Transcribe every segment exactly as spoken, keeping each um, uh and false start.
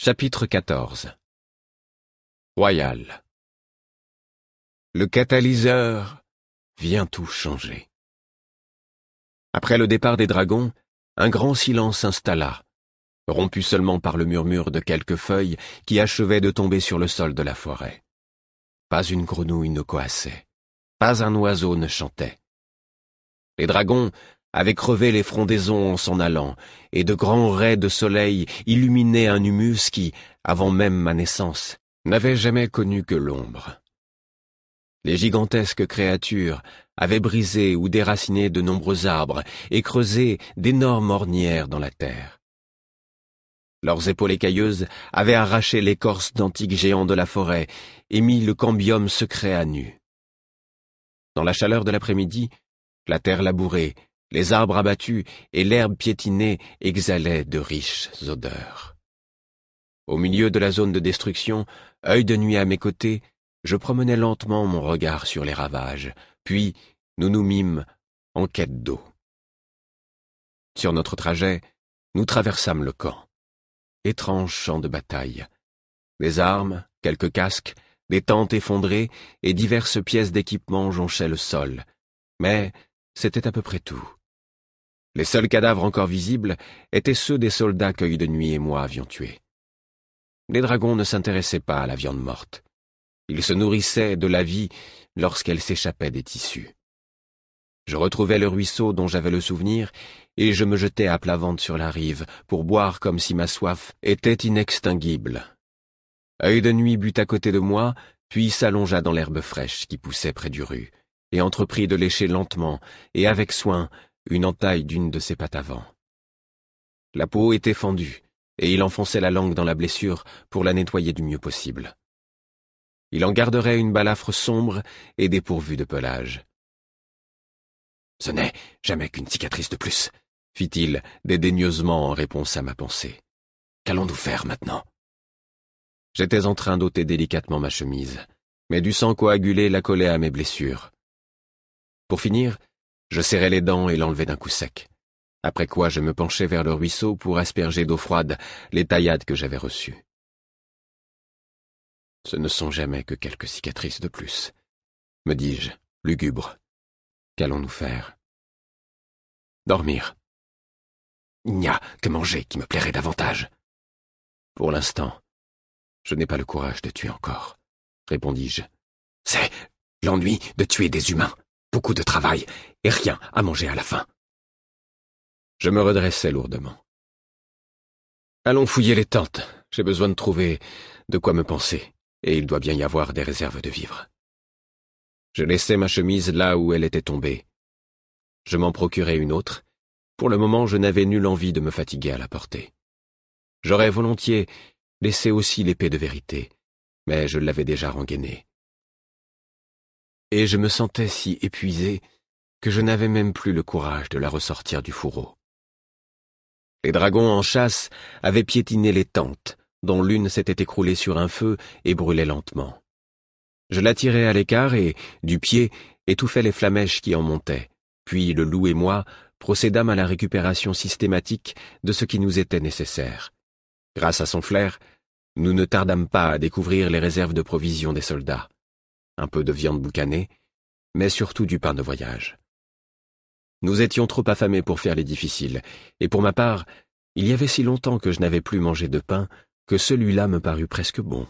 Chapitre quatorze. Royal. Le catalyseur vient tout changer. Après le départ des dragons, un grand silence s'installa, rompu seulement par le murmure de quelques feuilles qui achevaient de tomber sur le sol de la forêt. Pas une grenouille ne coassait, pas un oiseau ne chantait. Les dragons avaient crevé les frondaisons en s'en allant, et de grands raies de soleil illuminaient un humus qui, avant même ma naissance, n'avait jamais connu que l'ombre. Les gigantesques créatures avaient brisé ou déraciné de nombreux arbres et creusé d'énormes ornières dans la terre. Leurs épaules écailleuses avaient arraché l'écorce d'antiques géants de la forêt et mis le cambium secret à nu. Dans la chaleur de l'après-midi, la terre labourée, les arbres abattus et l'herbe piétinée exhalaient de riches odeurs. Au milieu de la zone de destruction, œil de nuit à mes côtés, je promenais lentement mon regard sur les ravages, puis nous nous mîmes en quête d'eau. Sur notre trajet, nous traversâmes le camp. Étrange champ de bataille. Des armes, quelques casques, des tentes effondrées et diverses pièces d'équipement jonchaient le sol. Mais c'était à peu près tout. Les seuls cadavres encore visibles étaient ceux des soldats qu'Œil de Nuit et moi avions tués. Les dragons ne s'intéressaient pas à la viande morte. Ils se nourrissaient de la vie lorsqu'elle s'échappait des tissus. Je retrouvais le ruisseau dont j'avais le souvenir et je me jetais à plat ventre sur la rive pour boire comme si ma soif était inextinguible. Œil de Nuit but à côté de moi, puis s'allongea dans l'herbe fraîche qui poussait près du rue et entreprit de lécher lentement et avec soin une entaille d'une de ses pattes avant. La peau était fendue, et il enfonçait la langue dans la blessure pour la nettoyer du mieux possible. Il en garderait une balafre sombre et dépourvue de pelage. « Ce n'est jamais qu'une cicatrice de plus », fit-il dédaigneusement en réponse à ma pensée. « Qu'allons-nous faire maintenant ?» J'étais en train d'ôter délicatement ma chemise, mais du sang coagulé la collait à mes blessures. Pour finir, je serrai les dents et l'enlevai d'un coup sec, après quoi je me penchai vers le ruisseau pour asperger d'eau froide les taillades que j'avais reçues. Ce ne sont jamais que quelques cicatrices de plus, me dis-je, lugubre. Qu'allons-nous faire? Dormir. Il n'y a que manger qui me plairait davantage. Pour l'instant, je n'ai pas le courage de tuer encore, répondis-je. C'est l'ennui de tuer des humains. Beaucoup de travail et rien à manger à la fin. Je me redressai lourdement. Allons fouiller les tentes. J'ai besoin de trouver de quoi me panser, et il doit bien y avoir des réserves de vivres. Je laissai ma chemise là où elle était tombée. Je m'en procurai une autre. Pour le moment, je n'avais nulle envie de me fatiguer à la porter. J'aurais volontiers laissé aussi l'épée de vérité, mais je l'avais déjà rengainée. Et je me sentais si épuisé que je n'avais même plus le courage de la ressortir du fourreau. Les dragons en chasse avaient piétiné les tentes, dont l'une s'était écroulée sur un feu et brûlait lentement. Je la tirai à l'écart et, du pied, étouffai les flamèches qui en montaient, puis le loup et moi procédâmes à la récupération systématique de ce qui nous était nécessaire. Grâce à son flair, nous ne tardâmes pas à découvrir les réserves de provisions des soldats. Un peu de viande boucanée, mais surtout du pain de voyage. Nous étions trop affamés pour faire les difficiles, et pour ma part, il y avait si longtemps que je n'avais plus mangé de pain que celui-là me parut presque bon.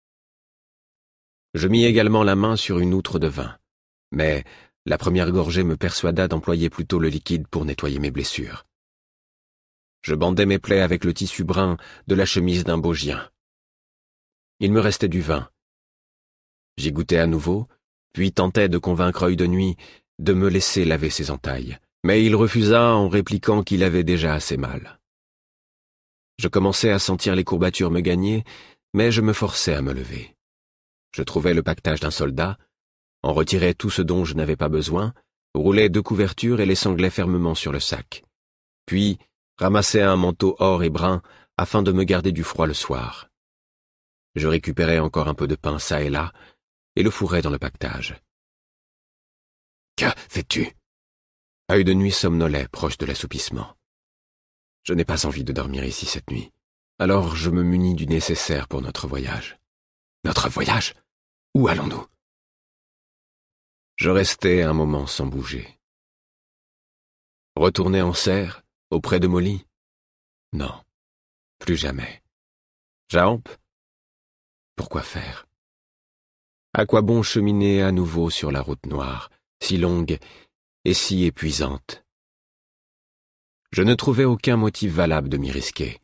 Je mis également la main sur une outre de vin, mais la première gorgée me persuada d'employer plutôt le liquide pour nettoyer mes blessures. Je bandai mes plaies avec le tissu brun de la chemise d'un Baugien. Il me restait du vin. J'y goûtai à nouveau, puis tentai de convaincre Œil de Nuit de me laisser laver ses entailles, mais il refusa en répliquant qu'il avait déjà assez mal. Je commençai à sentir les courbatures me gagner, mais je me forçai à me lever. Je trouvai le paquetage d'un soldat, en retirai tout ce dont je n'avais pas besoin, roulai deux couvertures et les sanglai fermement sur le sac, puis ramassai un manteau or et brun afin de me garder du froid le soir. Je récupérai encore un peu de pain çà et là, et le fourrai dans le paquetage. « Que fais-tu » Œil de Nuit somnolait, proche de l'assoupissement. « Je n'ai pas envie de dormir ici cette nuit. Alors je me munis du nécessaire pour notre voyage. Notre voyage? Où allons-nous? Je restai un moment sans bouger. Retourner en serre, auprès de Molly? Non, plus jamais. Jaamp? Pourquoi faire? À quoi bon cheminer à nouveau sur la route noire, si longue et si épuisante? Je ne trouvais aucun motif valable de m'y risquer.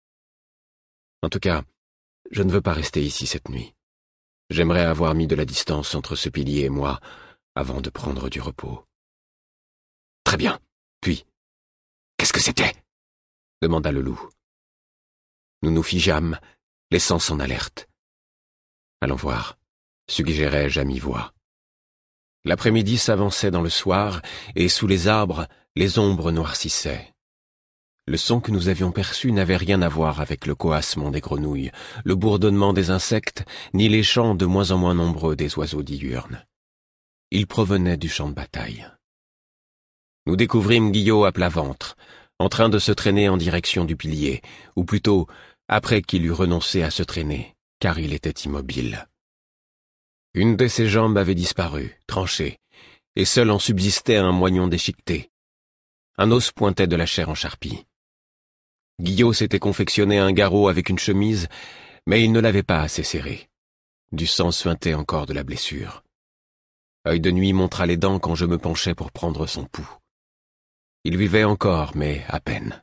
En tout cas, je ne veux pas rester ici cette nuit. J'aimerais avoir mis de la distance entre ce pilier et moi avant de prendre du repos. Très bien. Puis, qu'est-ce que c'était? Demanda le loup. Nous nous figeâmes, les sens en alerte. Allons voir, suggérai-je à mi-voix. L'après-midi s'avançait dans le soir, et sous les arbres, les ombres noircissaient. Le son que nous avions perçu n'avait rien à voir avec le coassement des grenouilles, le bourdonnement des insectes, ni les chants de moins en moins nombreux des oiseaux diurnes. Il provenait du champ de bataille. Nous découvrîmes Guillot à plat ventre, en train de se traîner en direction du pilier, ou plutôt, après qu'il eut renoncé à se traîner, car il était immobile. Une de ses jambes avait disparu, tranchée, et seul en subsistait un moignon déchiqueté. Un os pointait de la chair en charpie. Guillot s'était confectionné un garrot avec une chemise, mais il ne l'avait pas assez serré. Du sang suintait encore de la blessure. Œil de Nuit montra les dents quand je me penchai pour prendre son pouls. Il vivait encore, mais à peine.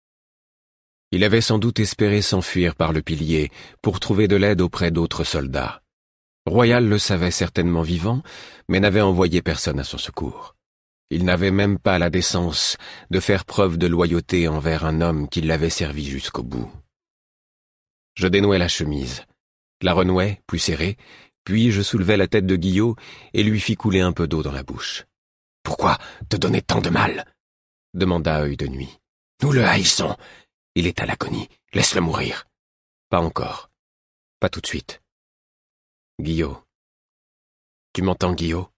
Il avait sans doute espéré s'enfuir par le pilier pour trouver de l'aide auprès d'autres soldats. Royal le savait certainement vivant, mais n'avait envoyé personne à son secours. Il n'avait même pas la décence de faire preuve de loyauté envers un homme qui l'avait servi jusqu'au bout. Je dénouai la chemise, la renouai, plus serrée, puis je soulevai la tête de Guillot et lui fis couler un peu d'eau dans la bouche. « Pourquoi te donner tant de mal ?» demanda Œil de Nuit. « Nous le haïssons. Il est à l'agonie. Laisse-le mourir. » Pas encore. Pas tout de suite. Guillot. Tu m'entends, Guillot?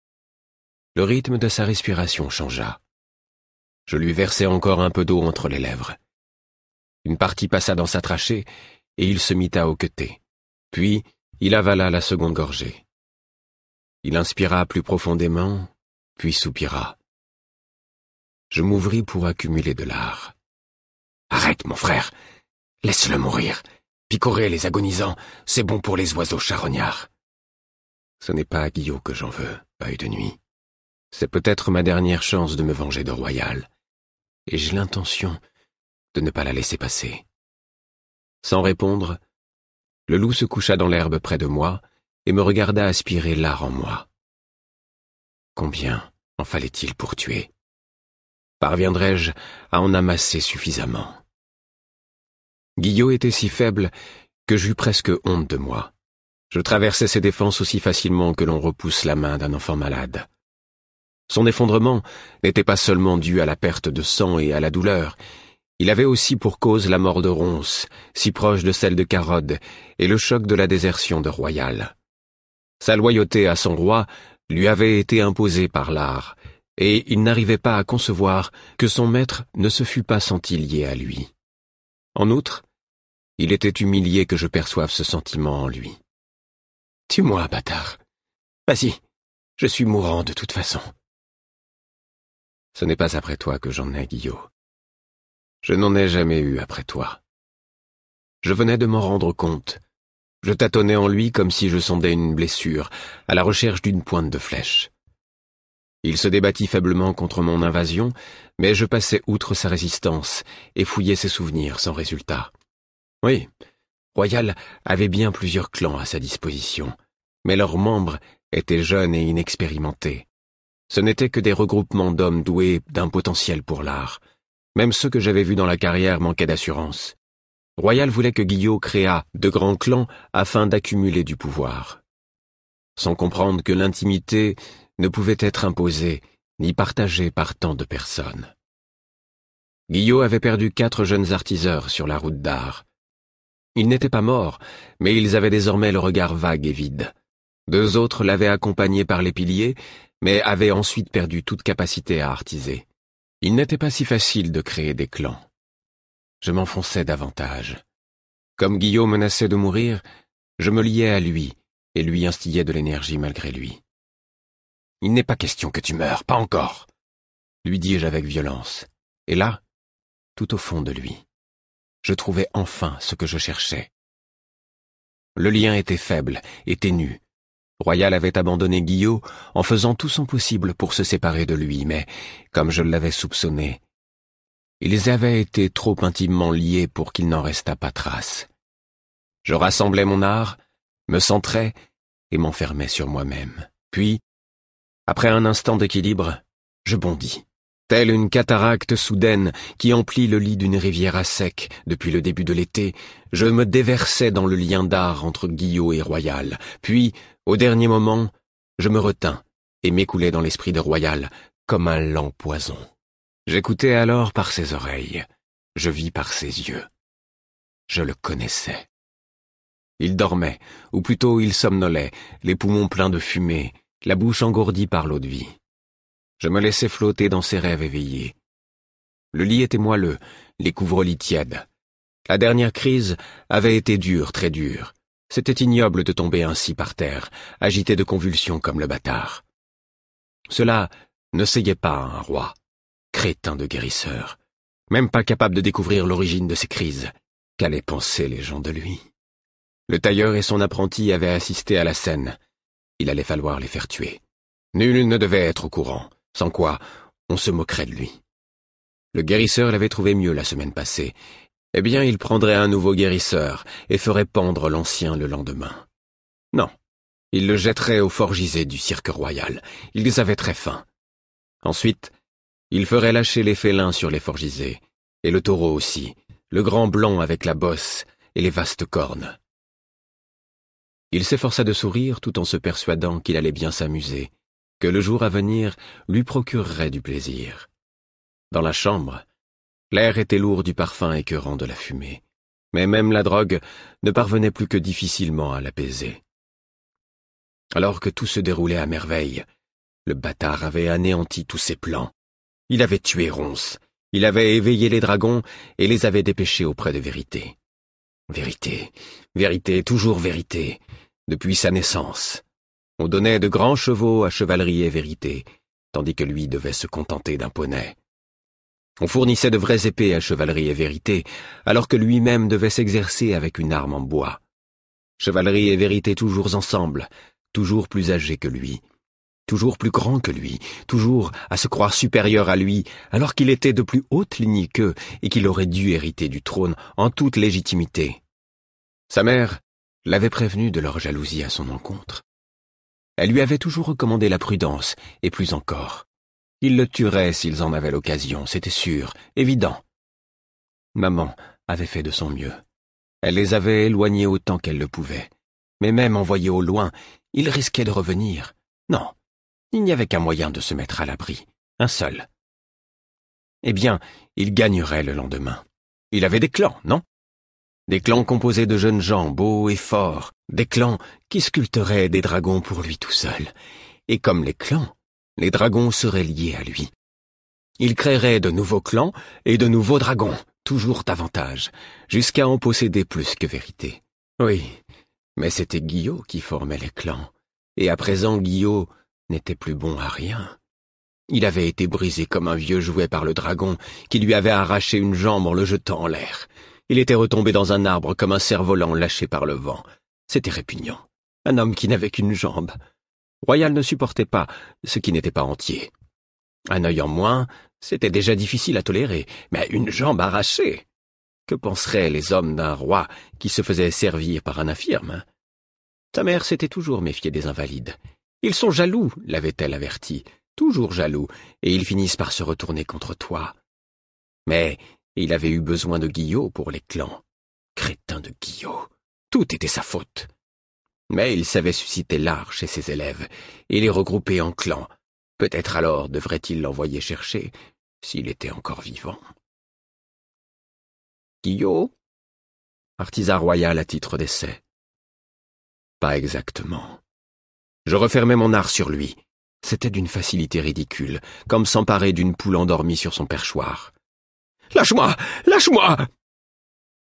Le rythme de sa respiration changea. Je lui versai encore un peu d'eau entre les lèvres. Une partie passa dans sa trachée, et il se mit à hoqueter. Puis, il avala la seconde gorgée. Il inspira plus profondément, puis soupira. Je m'ouvris pour accumuler de l'art. « Arrête, mon frère. Laisse-le mourir. Picorer les agonisants, c'est bon pour les oiseaux charognards. » Ce n'est pas à Guillot que j'en veux, Œil de Nuit. C'est peut-être ma dernière chance de me venger de Royal, et j'ai l'intention de ne pas la laisser passer. Sans répondre, le loup se coucha dans l'herbe près de moi et me regarda aspirer l'art en moi. Combien en fallait-il pour tuer? Parviendrais-je à en amasser suffisamment? Guillot était si faible que j'eus presque honte de moi. Je traversais ses défenses aussi facilement que l'on repousse la main d'un enfant malade. Son effondrement n'était pas seulement dû à la perte de sang et à la douleur, il avait aussi pour cause la mort de Ronce, si proche de celle de Carode, et le choc de la désertion de Royal. Sa loyauté à son roi lui avait été imposée par l'art, et il n'arrivait pas à concevoir que son maître ne se fût pas senti lié à lui. En outre, il était humilié que je perçoive ce sentiment en lui. « Tue-moi, bâtard. Vas-y, je suis mourant de toute façon. » Ce n'est pas après toi que j'en ai, Guillot. Je n'en ai jamais eu après toi. Je venais de m'en rendre compte. Je tâtonnais en lui comme si je sondais une blessure, à la recherche d'une pointe de flèche. Il se débattit faiblement contre mon invasion, mais je passais outre sa résistance et fouillais ses souvenirs sans résultat. Oui, Royal avait bien plusieurs clans à sa disposition, mais leurs membres étaient jeunes et inexpérimentés. Ce n'étaient que des regroupements d'hommes doués d'un potentiel pour l'art. Même ceux que j'avais vus dans la carrière manquaient d'assurance. Royal voulait que Guillot créât de grands clans afin d'accumuler du pouvoir. Sans comprendre que l'intimité ne pouvait être imposée ni partagée par tant de personnes. Guillot avait perdu quatre jeunes artiseurs sur la route d'art. Ils n'étaient pas morts, mais ils avaient désormais le regard vague et vide. Deux autres l'avaient accompagné par les piliers, mais avaient ensuite perdu toute capacité à artiser. Il n'était pas si facile de créer des clans. Je m'enfonçais davantage, Comme Guillaume menaçait de mourir, je me liais à lui et lui instillais de l'énergie malgré lui. « Il n'est pas question que tu meurs, pas encore !» lui dis-je avec violence. Et là, tout au fond de lui, je trouvais enfin ce que je cherchais. Le lien était faible et ténu. Royal avait abandonné Guillaume en faisant tout son possible pour se séparer de lui, mais, comme je l'avais soupçonné, ils avaient été trop intimement liés pour qu'il n'en restât pas trace. Je rassemblais mon art, me centrais et m'enfermais sur moi-même. Puis, après un instant d'équilibre, je bondis. Telle une cataracte soudaine qui emplit le lit d'une rivière à sec depuis le début de l'été, je me déversais dans le lien d'art entre Guillaume et Royal. Puis, au dernier moment, je me retins et m'écoulai dans l'esprit de Royal comme un lent poison. J'écoutais alors par ses oreilles, je vis par ses yeux. Je le connaissais. Il dormait, ou plutôt il somnolait, les poumons pleins de fumée, la bouche engourdie par l'eau de vie. Je me laissais flotter dans ses rêves éveillés. Le lit était moelleux, les couvre-lits tièdes. La dernière crise avait été dure, très dure. C'était ignoble de tomber ainsi par terre, agité de convulsions comme le bâtard. Cela ne seyait pas un roi, crétin de guérisseur, même pas capable de découvrir l'origine de ces crises. Qu'allaient penser les gens de lui? Le tailleur et son apprenti avaient assisté à la scène. Il allait falloir les faire tuer. Nul ne devait être au courant, sans quoi on se moquerait de lui. Le guérisseur l'avait trouvé mieux la semaine passée. Eh bien, il prendrait un nouveau guérisseur et ferait pendre l'ancien le lendemain. Non, il le jetterait aux forgisés du cirque royal. Ils avaient très faim. Ensuite, il ferait lâcher les félins sur les forgisés, et le taureau aussi, le grand blanc avec la bosse et les vastes cornes. Il s'efforça de sourire tout en se persuadant qu'il allait bien s'amuser, que le jour à venir lui procurerait du plaisir. Dans la chambre, l'air était lourd du parfum écœurant de la fumée, mais même la drogue ne parvenait plus que difficilement à l'apaiser. Alors que tout se déroulait à merveille, le bâtard avait anéanti tous ses plans. Il avait tué Ronce, il avait éveillé les dragons et les avait dépêchés auprès de Vérité. Vérité, vérité, toujours vérité, depuis sa naissance. On donnait de grands chevaux à Chevalerie et Vérité, tandis que lui devait se contenter d'un poney. On fournissait de vraies épées à Chevalerie et Vérité, alors que lui-même devait s'exercer avec une arme en bois. Chevalerie et Vérité toujours ensemble, toujours plus âgés que lui, toujours plus grands que lui, toujours à se croire supérieur à lui, alors qu'il était de plus haute lignée qu'eux et qu'il aurait dû hériter du trône en toute légitimité. Sa mère l'avait prévenu de leur jalousie à son encontre. Elle lui avait toujours recommandé la prudence, et plus encore. Ils le tueraient s'ils en avaient l'occasion, c'était sûr, évident. Maman avait fait de son mieux. Elle les avait éloignés autant qu'elle le pouvait. Mais même envoyés au loin, ils risquaient de revenir. Non, il n'y avait qu'un moyen de se mettre à l'abri, un seul. Eh bien, il gagnerait le lendemain. Il avait des clans, non? Des clans composés de jeunes gens beaux et forts, des clans qui sculpteraient des dragons pour lui tout seul. Et comme les clans, les dragons seraient liés à lui. Il créerait de nouveaux clans et de nouveaux dragons, toujours davantage, jusqu'à en posséder plus que Vérité. Oui, mais c'était Guillaume qui formait les clans, et à présent Guillaume n'était plus bon à rien. Il avait été brisé comme un vieux jouet par le dragon qui lui avait arraché une jambe en le jetant en l'air. Il était retombé dans un arbre comme un cerf-volant lâché par le vent. C'était répugnant. Un homme qui n'avait qu'une jambe. Royal ne supportait pas ce qui n'était pas entier. Un œil en moins, c'était déjà difficile à tolérer, mais une jambe arrachée. Que penseraient les hommes d'un roi qui se faisait servir par un infirme? Sa mère s'était toujours méfiée des invalides. Ils sont jaloux, l'avait-elle averti, toujours jaloux, et ils finissent par se retourner contre toi. Mais il avait eu besoin de Guillaume pour les clans. Crétin de Guillaume, tout était sa faute. Mais il savait susciter l'art chez ses élèves et les regrouper en clans. Peut-être alors devrait-il l'envoyer chercher, s'il était encore vivant. Guillaume, artisan royal à titre d'essai. Pas exactement. Je refermais mon art sur lui. C'était d'une facilité ridicule, comme s'emparer d'une poule endormie sur son perchoir. « Lâche-moi! Lâche-moi »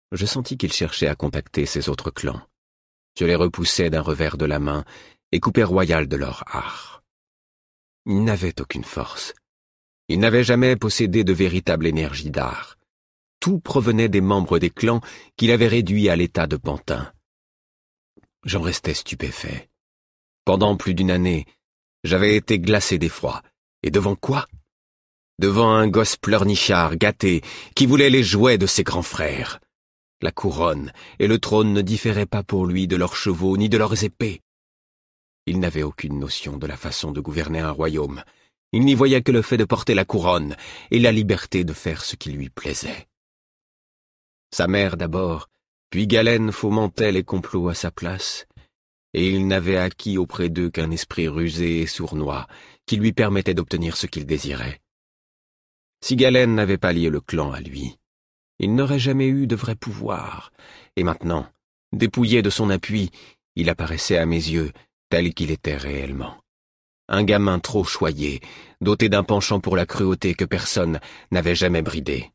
Je sentis qu'il cherchait à contacter ses autres clans. Je les repoussai d'un revers de la main et coupai Royal de leur art. Il n'avait aucune force. Il n'avait jamais possédé de véritable énergie d'art. Tout provenait des membres des clans qu'il avait réduits à l'état de pantin. J'en restais stupéfait. Pendant plus d'une année, j'avais été glacé d'effroi. Et devant quoi? Devant un gosse pleurnichard, gâté, qui voulait les jouets de ses grands frères. La couronne et le trône ne différaient pas pour lui de leurs chevaux ni de leurs épées. Il n'avait aucune notion de la façon de gouverner un royaume. Il n'y voyait que le fait de porter la couronne et la liberté de faire ce qui lui plaisait. Sa mère d'abord, puis Galen fomentait les complots à sa place, et il n'avait acquis auprès d'eux qu'un esprit rusé et sournois qui lui permettait d'obtenir ce qu'il désirait. Si Galen n'avait pas lié le clan à lui, il n'aurait jamais eu de vrai pouvoir, et maintenant, dépouillé de son appui, il apparaissait à mes yeux tel qu'il était réellement. Un gamin trop choyé, doté d'un penchant pour la cruauté que personne n'avait jamais bridé.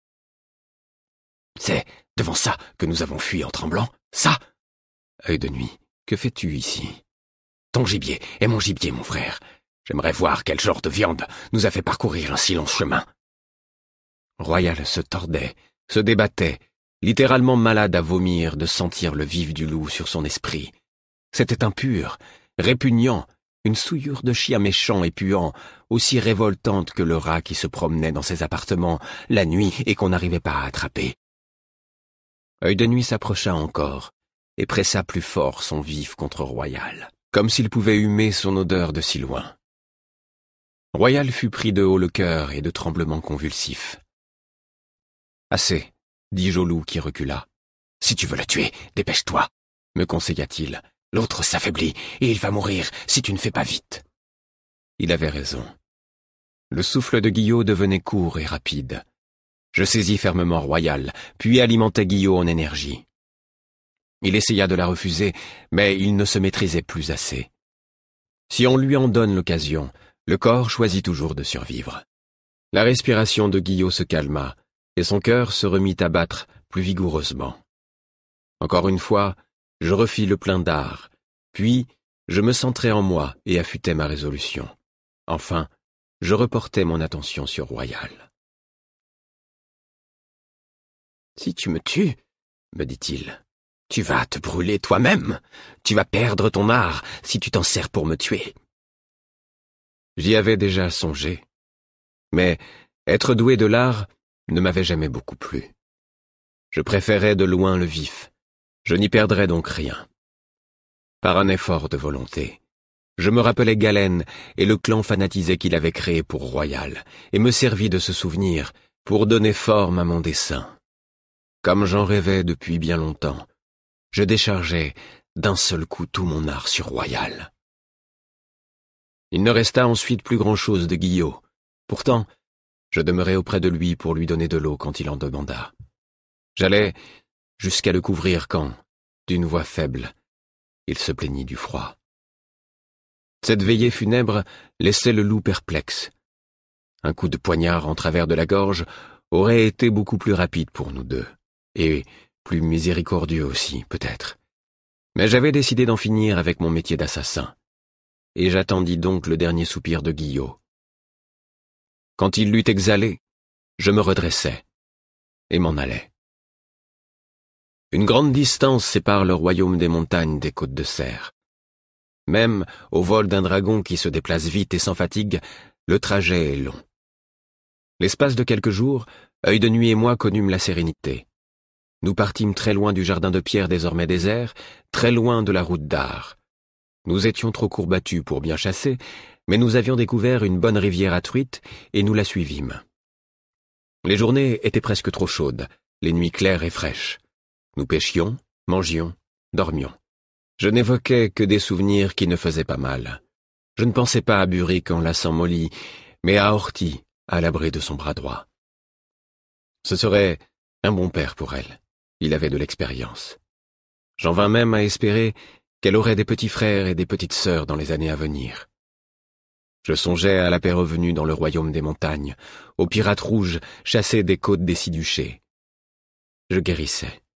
« C'est devant ça que nous avons fui en tremblant, ça !» Œil de nuit, que fais-tu ici? Ton gibier est mon gibier, mon frère. J'aimerais voir quel genre de viande nous a fait parcourir un si long chemin. Royal se tordait, se débattait, littéralement malade à vomir de sentir le vif du loup sur son esprit. C'était impur, répugnant, une souillure de chien méchant et puant, aussi révoltante que le rat qui se promenait dans ses appartements la nuit et qu'on n'arrivait pas à attraper. Œil de nuit s'approcha encore et pressa plus fort son vif contre Royal, comme s'il pouvait humer son odeur de si loin. Royal fut pris de haut le cœur et de tremblements convulsifs. « Assez, dis-je au loup qui recula. Si tu veux le tuer, dépêche-toi, me conseilla-t-il. L'autre s'affaiblit et il va mourir si tu ne fais pas vite. Il avait raison. Le souffle de Guillot devenait court et rapide. Je saisis fermement Royal, puis alimentai Guillot en énergie. Il essaya de la refuser, mais il ne se maîtrisait plus assez. Si on lui en donne l'occasion, le corps choisit toujours de survivre. La respiration de Guillot se calma, et son cœur se remit à battre plus vigoureusement. Encore une fois, je refis le plein d'art, puis je me centrai en moi et affûtai ma résolution. Enfin, je reportai mon attention sur Royal. « Si tu me tues, me dit-il, tu vas te brûler toi-même. Tu vas perdre ton art si tu t'en sers pour me tuer. » J'y avais déjà songé, mais être doué de l'art ne m'avait jamais beaucoup plu. Je préférais de loin le vif. Je n'y perdrais donc rien. Par un effort de volonté, je me rappelais Galen et le clan fanatisé qu'il avait créé pour Royal, et me servis de ce souvenir pour donner forme à mon dessein. Comme j'en rêvais depuis bien longtemps, je déchargeai d'un seul coup tout mon art sur Royal. Il ne resta ensuite plus grand-chose de Guillot. Pourtant, je demeurai auprès de lui pour lui donner de l'eau quand il en demanda. J'allais jusqu'à le couvrir quand, d'une voix faible, il se plaignit du froid. Cette veillée funèbre laissait le loup perplexe. Un coup de poignard en travers de la gorge aurait été beaucoup plus rapide pour nous deux, et plus miséricordieux aussi, peut-être. Mais j'avais décidé d'en finir avec mon métier d'assassin, et j'attendis donc le dernier soupir de Guillot. Quand il l'eut exhalé, je me redressai, et m'en allai. Une grande distance sépare le royaume des montagnes des côtes de Serre. Même au vol d'un dragon qui se déplace vite et sans fatigue, le trajet est long. L'espace de quelques jours, Œil de Nuit et moi connûmes la sérénité. Nous partîmes très loin du jardin de pierre désormais désert, très loin de la route d'Ar. Nous étions trop courbatus pour bien chasser, mais nous avions découvert une bonne rivière à truites et nous la suivîmes. Les journées étaient presque trop chaudes, les nuits claires et fraîches. Nous pêchions, mangions, dormions. Je n'évoquais que des souvenirs qui ne faisaient pas mal. Je ne pensais pas à Buric en lassant Molly, mais à Horty, à l'abri de son bras droit. Ce serait un bon père pour elle. Il avait de l'expérience. J'en vins même à espérer qu'elle aurait des petits frères et des petites sœurs dans les années à venir. Je songeais à la paix revenue dans le royaume des montagnes, aux pirates rouges chassés des côtes des Six-Duchés. Je guérissais.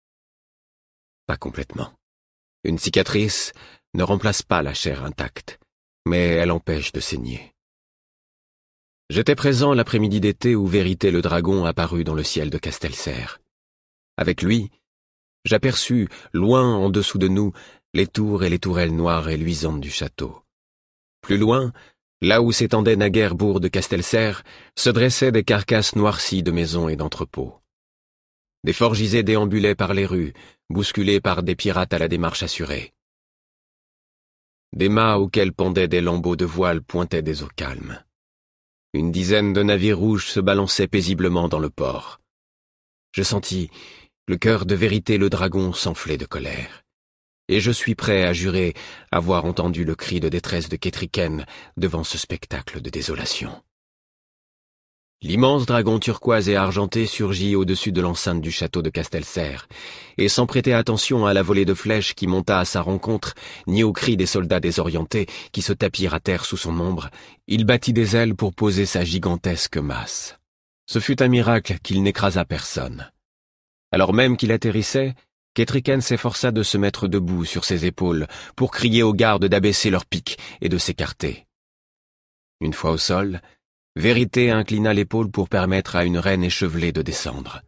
Pas complètement. Une cicatrice ne remplace pas la chair intacte, mais elle empêche de saigner. J'étais présent l'après-midi d'été où Vérité le dragon apparut dans le ciel de Castelserre. Avec lui, j'aperçus, loin en dessous de nous, les tours et les tourelles noires et luisantes du château. Plus loin, là où s'étendait naguère bourg de Castelserre, se dressaient des carcasses noircies de maisons et d'entrepôts. Des forgisés déambulaient par les rues, bousculés par des pirates à la démarche assurée. Des mâts auxquels pendaient des lambeaux de voile pointaient des eaux calmes. Une dizaine de navires rouges se balançaient paisiblement dans le port. Je sentis le cœur de Vérité le dragon s'enfler de colère. Et je suis prêt à jurer avoir entendu le cri de détresse de Kétriken devant ce spectacle de désolation. L'immense dragon turquoise et argenté surgit au-dessus de l'enceinte du château de Castelserre, et sans prêter attention à la volée de flèches qui monta à sa rencontre, ni aux cris des soldats désorientés qui se tapirent à terre sous son ombre, il battit des ailes pour poser sa gigantesque masse. Ce fut un miracle qu'il n'écrasa personne. Alors même qu'il atterrissait, Kétriken s'efforça de se mettre debout sur ses épaules pour crier aux gardes d'abaisser leurs piques et de s'écarter. Une fois au sol, Vérité inclina l'épaule pour permettre à une reine échevelée de descendre.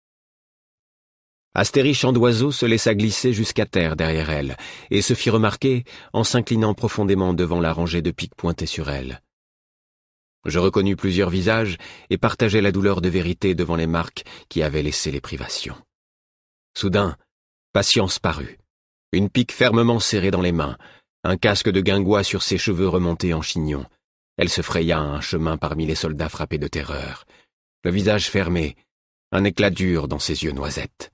Astérie Chant d'Oiseau se laissa glisser jusqu'à terre derrière elle et se fit remarquer en s'inclinant profondément devant la rangée de piques pointées sur elle. Je reconnus plusieurs visages et partageai la douleur de Vérité devant les marques qui avaient laissé les privations. Soudain, Patience parut, une pique fermement serrée dans les mains, un casque de guingois sur ses cheveux remontés en chignon. Elle se fraya un chemin parmi les soldats frappés de terreur, le visage fermé, un éclat dur dans ses yeux noisettes.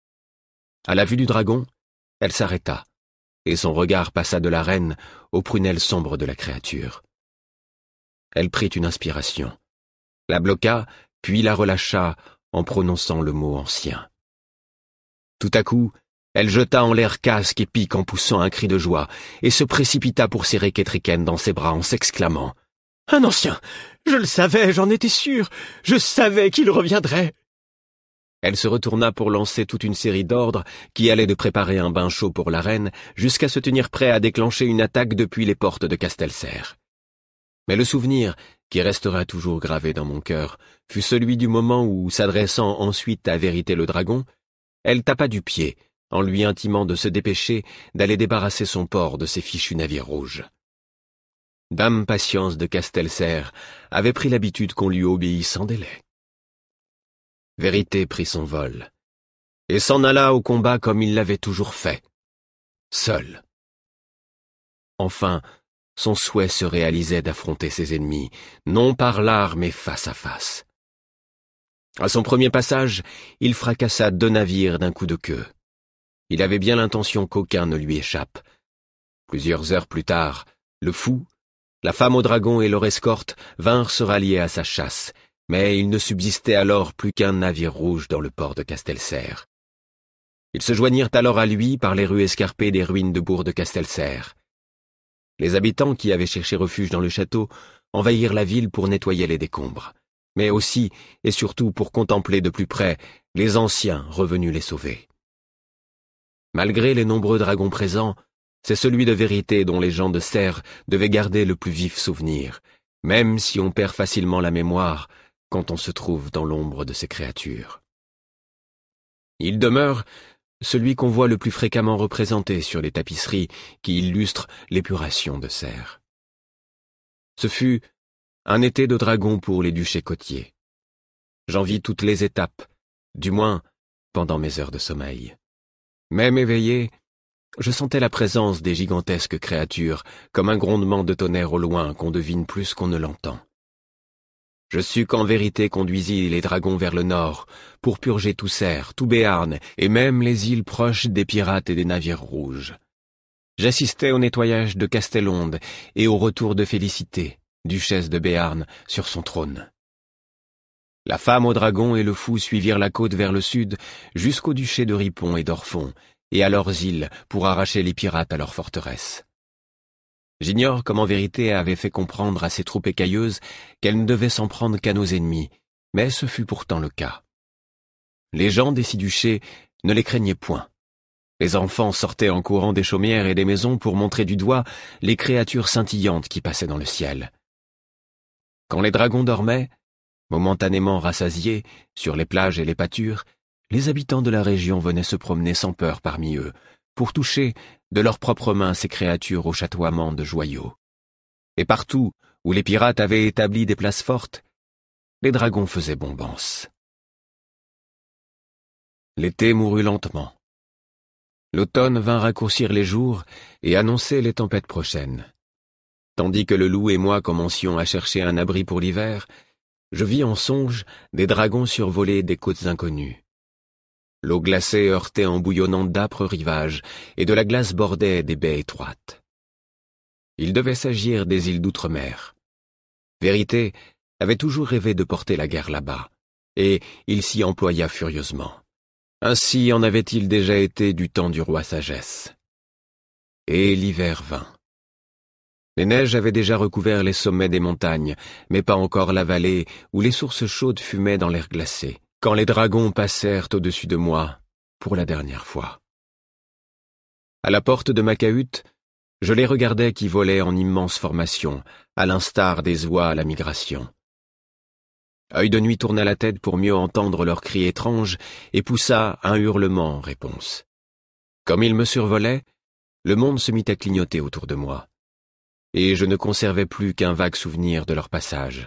À la vue du dragon, elle s'arrêta, et son regard passa de la reine aux prunelles sombres de la créature. Elle prit une inspiration, la bloqua, puis la relâcha en prononçant le mot ancien. Tout à coup, elle jeta en l'air casque et pique en poussant un cri de joie, et se précipita pour serrer Kétriken dans ses bras en s'exclamant « Un ancien! Je le savais, j'en étais sûr! Je savais qu'il reviendrait !» Elle se retourna pour lancer toute une série d'ordres qui allaient de préparer un bain chaud pour la reine jusqu'à se tenir prêt à déclencher une attaque depuis les portes de Castelserre. Mais le souvenir, qui restera toujours gravé dans mon cœur, fut celui du moment où, s'adressant ensuite à Vérité le dragon, elle tapa du pied, en lui intimant de se dépêcher d'aller débarrasser son port de ses fichus navires rouges. Dame Patience de Castelserre avait pris l'habitude qu'on lui obéît sans délai. Vérité prit son vol, et s'en alla au combat comme il l'avait toujours fait, seul. Enfin, son souhait se réalisait d'affronter ses ennemis, non par l'art mais face à face. À son premier passage, il fracassa deux navires d'un coup de queue. Il avait bien l'intention qu'aucun ne lui échappe. Plusieurs heures plus tard, le fou, la femme au dragon et leur escorte vinrent se rallier à sa chasse, mais il ne subsistait alors plus qu'un navire rouge dans le port de Castelserre. Ils se joignirent alors à lui par les rues escarpées des ruines de bourg de Castelserre. Les habitants qui avaient cherché refuge dans le château envahirent la ville pour nettoyer les décombres, mais aussi et surtout pour contempler de plus près les anciens revenus les sauver. Malgré les nombreux dragons présents, c'est celui de Vérité dont les gens de Serre devaient garder le plus vif souvenir, même si on perd facilement la mémoire quand on se trouve dans l'ombre de ces créatures. Il demeure celui qu'on voit le plus fréquemment représenté sur les tapisseries qui illustrent l'épuration de Serre. Ce fut un été de dragon pour les duchés côtiers. J'en vis toutes les étapes, du moins pendant mes heures de sommeil. Même éveillé, je sentais la présence des gigantesques créatures comme un grondement de tonnerre au loin qu'on devine plus qu'on ne l'entend. Je sus qu'en Vérité conduisit les dragons vers le nord pour purger tout Serre, tout Béarn et même les îles proches des pirates et des navires rouges. J'assistais au nettoyage de Castellonde et au retour de Félicité, duchesse de Béarn, sur son trône. La femme au dragon et le fou suivirent la côte vers le sud jusqu'au duché de Ripon et d'Orphon et à leurs îles pour arracher les pirates à leur forteresse. J'ignore comment Vérité avait fait comprendre à ses troupes écailleuses qu'elle ne devait s'en prendre qu'à nos ennemis, mais ce fut pourtant le cas. Les gens des six duchés ne les craignaient point, Les enfants sortaient en courant des chaumières et des maisons pour montrer du doigt les créatures scintillantes qui passaient dans le ciel. Quand les dragons dormaient, momentanément rassasiés, sur les plages et les pâtures, les habitants de la région venaient se promener sans peur parmi eux, pour toucher de leurs propres mains ces créatures au chatoiement de joyaux. Et partout où les pirates avaient établi des places fortes, les dragons faisaient bombance. L'été mourut lentement. L'automne vint raccourcir les jours et annoncer les tempêtes prochaines. Tandis que le loup et moi commencions à chercher un abri pour l'hiver, je vis en songe des dragons survoler des côtes inconnues. L'eau glacée heurtait en bouillonnant d'âpres rivages, et de la glace bordait des baies étroites. Il devait s'agir des îles d'outre-mer. Vérité avait toujours rêvé de porter la guerre là-bas, et il s'y employa furieusement. Ainsi en avait-il déjà été du temps du roi Sagesse. Et l'hiver vint. Les neiges avaient déjà recouvert les sommets des montagnes, mais pas encore la vallée où les sources chaudes fumaient dans l'air glacé, quand les dragons passèrent au-dessus de moi pour la dernière fois. À la porte de ma cahute, je les regardais qui volaient en immense formation, à l'instar des oies à la migration. Œil de Nuit tourna la tête pour mieux entendre leurs cris étranges et poussa un hurlement en réponse. Comme ils me survolaient, le monde se mit à clignoter autour de moi, et je ne conservais plus qu'un vague souvenir de leur passage.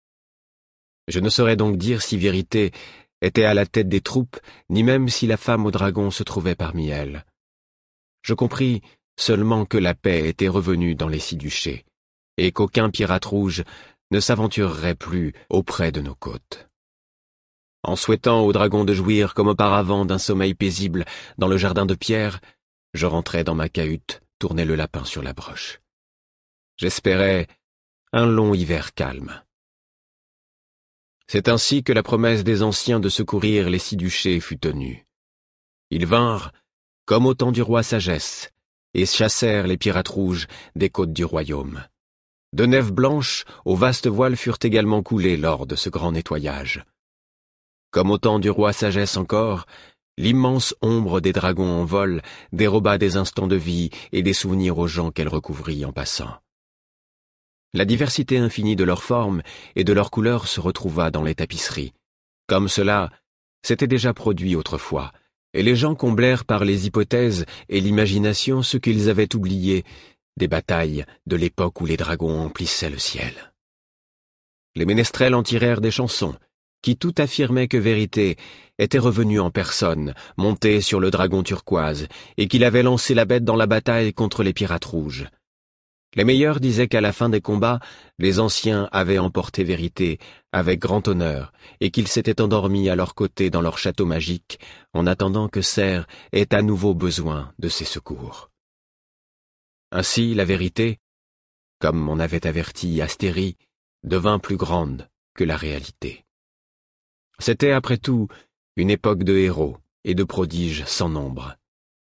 Je ne saurais donc dire si Vérité était à la tête des troupes, ni même si la femme au dragon se trouvait parmi elles. Je compris seulement que la paix était revenue dans les six duchés, et qu'aucun pirate rouge ne s'aventurerait plus auprès de nos côtes. En souhaitant au dragon de jouir comme auparavant d'un sommeil paisible dans le jardin de pierre, je rentrai dans ma cahute, tournai le lapin sur la broche. J'espérais un long hiver calme. C'est ainsi que la promesse des anciens de secourir les six duchés fut tenue. Ils vinrent, comme au temps du roi Sagesse, et chassèrent les pirates rouges des côtes du royaume. De neiges blanches aux vastes voiles furent également coulées lors de ce grand nettoyage. Comme au temps du roi Sagesse encore, l'immense ombre des dragons en vol déroba des instants de vie et des souvenirs aux gens qu'elle recouvrit en passant. La diversité infinie de leurs formes et de leurs couleurs se retrouva dans les tapisseries. Comme cela s'était déjà produit autrefois, et les gens comblèrent par les hypothèses et l'imagination ce qu'ils avaient oublié des batailles de l'époque où les dragons emplissaient le ciel. Les ménestrels en tirèrent des chansons, qui tout affirmaient que Vérité était revenu en personne, monté sur le dragon turquoise, et qu'il avait lancé la bête dans la bataille contre les pirates rouges. Les meilleurs disaient qu'à la fin des combats, les anciens avaient emporté Vérité avec grand honneur, et qu'ils s'étaient endormis à leur côté dans leur château magique, en attendant que Serre ait à nouveau besoin de ses secours. Ainsi, la vérité, comme m'en avait averti Astérie, devint plus grande que la réalité. C'était, après tout, une époque de héros et de prodiges sans nombre.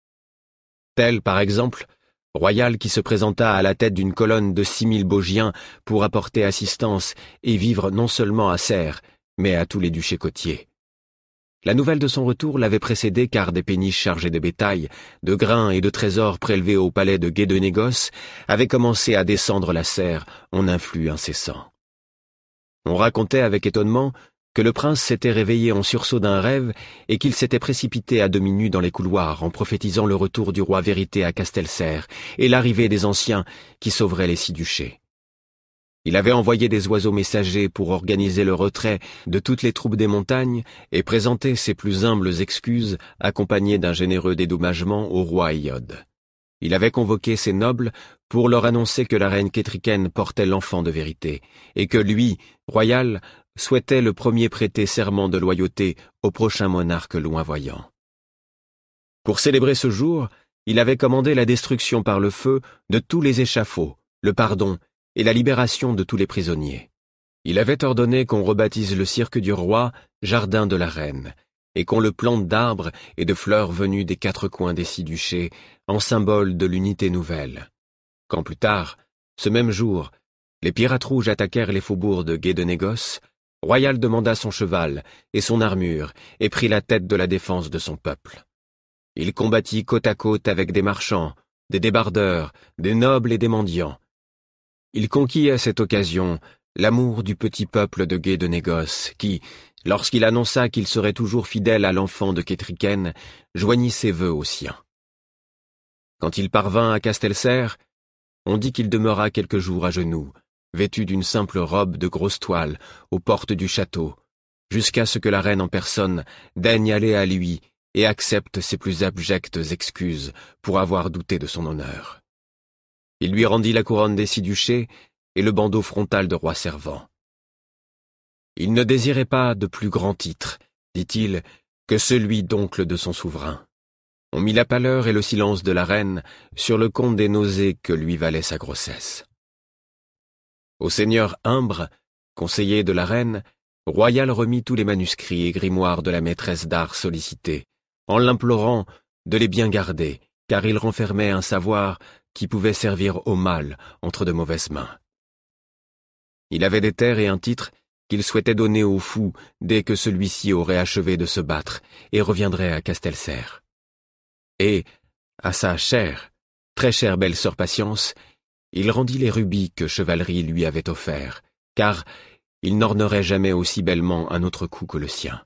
Tel, par exemple, Royal qui se présenta à la tête d'une colonne de six mille Baugiens pour apporter assistance et vivre non seulement à Serre, mais à tous les duchés côtiers. La nouvelle de son retour l'avait précédé car des péniches chargées de bétail, de grains et de trésors prélevés au palais de Gué de Négoce avaient commencé à descendre la Serre en un flux incessant. On racontait avec étonnement que le prince s'était réveillé en sursaut d'un rêve et qu'il s'était précipité à demi nu dans les couloirs en prophétisant le retour du roi Vérité à Castelserre et l'arrivée des anciens qui sauveraient les six duchés. Il avait envoyé des oiseaux messagers pour organiser le retrait de toutes les troupes des montagnes et présenter ses plus humbles excuses accompagnées d'un généreux dédommagement au roi Iode. Il avait convoqué ses nobles pour leur annoncer que la reine Kétriken portait l'enfant de Vérité et que lui, Royal, souhaitait le premier prêter serment de loyauté au prochain monarque loinvoyant. Pour célébrer ce jour, il avait commandé la destruction par le feu de tous les échafauds, le pardon et la libération de tous les prisonniers. Il avait ordonné qu'on rebaptise le cirque du roi Jardin de la Reine, et qu'on le plante d'arbres et de fleurs venues des quatre coins des six duchés, en symbole de l'unité nouvelle. Quand plus tard, ce même jour, les pirates rouges attaquèrent les faubourgs de Gué de Négoce, Royal demanda son cheval et son armure et prit la tête de la défense de son peuple. Il combattit côte à côte avec des marchands, des débardeurs, des nobles et des mendiants. Il conquit à cette occasion l'amour du petit peuple de guets de négoce qui, lorsqu'il annonça qu'il serait toujours fidèle à l'enfant de Kétriken, joignit ses vœux aux siens. Quand il parvint à Castelserre, on dit qu'il demeura quelques jours à genoux, vêtu d'une simple robe de grosse toile, aux portes du château, jusqu'à ce que la reine en personne daigne aller à lui et accepte ses plus abjectes excuses pour avoir douté de son honneur. Il lui rendit la couronne des six duchés et le bandeau frontal de roi servant. Il ne désirait pas de plus grand titre, dit-il, que celui d'oncle de son souverain. On mit la pâleur et le silence de la reine sur le compte des nausées que lui valait sa grossesse. Au seigneur Imbre, conseiller de la reine, Royal remit tous les manuscrits et grimoires de la maîtresse d'art sollicitée, en l'implorant de les bien garder, car ils renfermaient un savoir qui pouvait servir au mal entre de mauvaises mains. Il avait des terres et un titre qu'il souhaitait donner au fou dès que celui-ci aurait achevé de se battre et reviendrait à Castelserre. Et, à sa chère, très chère belle sœur Patience, il rendit les rubis que Chevalerie lui avait offerts, car il n'ornerait jamais aussi bellement un autre cou que le sien.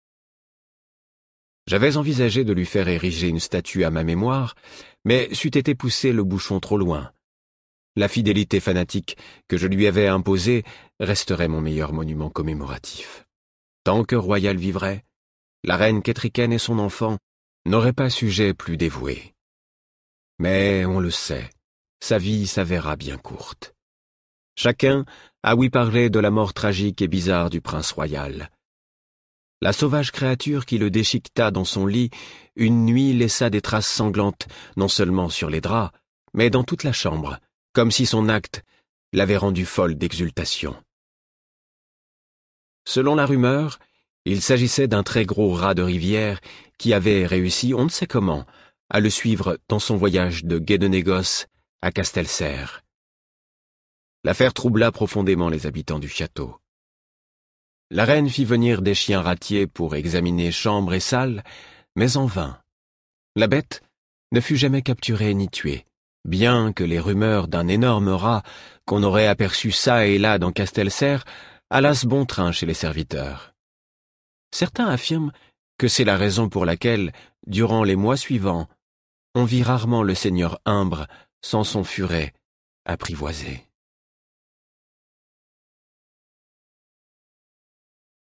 J'avais envisagé de lui faire ériger une statue à ma mémoire, mais c'eût été pousser le bouchon trop loin. La fidélité fanatique que je lui avais imposée resterait mon meilleur monument commémoratif. Tant que Royal vivrait, la reine Kétriken et son enfant n'auraient pas sujet plus dévoué. Mais, on le sait, sa vie s'avéra bien courte. Chacun a ouï parler de la mort tragique et bizarre du prince royal. La sauvage créature qui le déchiqueta dans son lit une nuit laissa des traces sanglantes non seulement sur les draps, mais dans toute la chambre, comme si son acte l'avait rendue folle d'exultation. Selon la rumeur, il s'agissait d'un très gros rat de rivière qui avait réussi, on ne sait comment, à le suivre dans son voyage de guet de négoce à Castelserre. L'affaire troubla profondément les habitants du château. La reine fit venir des chiens ratiers pour examiner chambre et salle, mais en vain. La bête ne fut jamais capturée ni tuée, bien que les rumeurs d'un énorme rat qu'on aurait aperçu çà et là dans Castelserre allassent bon train chez les serviteurs. Certains affirment que c'est la raison pour laquelle, durant les mois suivants, on vit rarement le seigneur Imbre sans son furet apprivoisé.